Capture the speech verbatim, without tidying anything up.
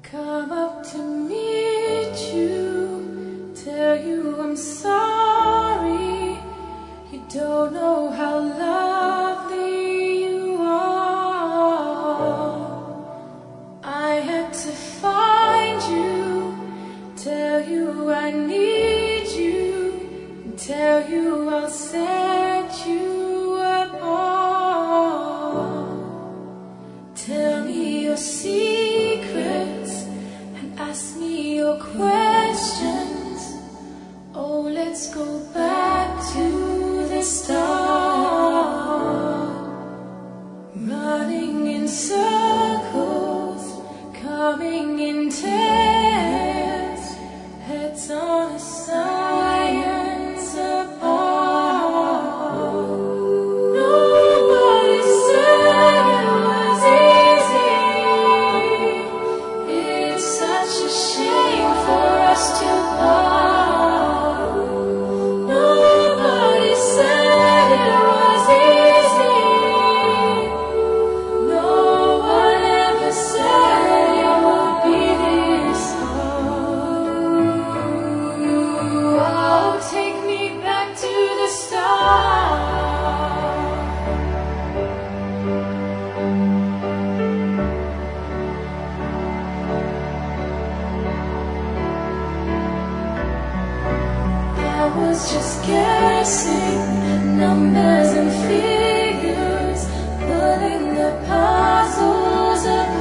Come up to meet you, tell you I'm sorry. You don't know how lovely you are. I had to find you, tell you I need you, and tell you I'll set you apart. Tell me your secrets and ask me your questions. Oh, let's go back to the start. Running in circles, coming in tears, heads on a science apart. Nobody said it was easy. It's such a shame for us to part. Nobody said it was easy. No one ever said it would be this hard. Oh, take me back to the start. I was just guessing at numbers and figures, putting the puzzles apart.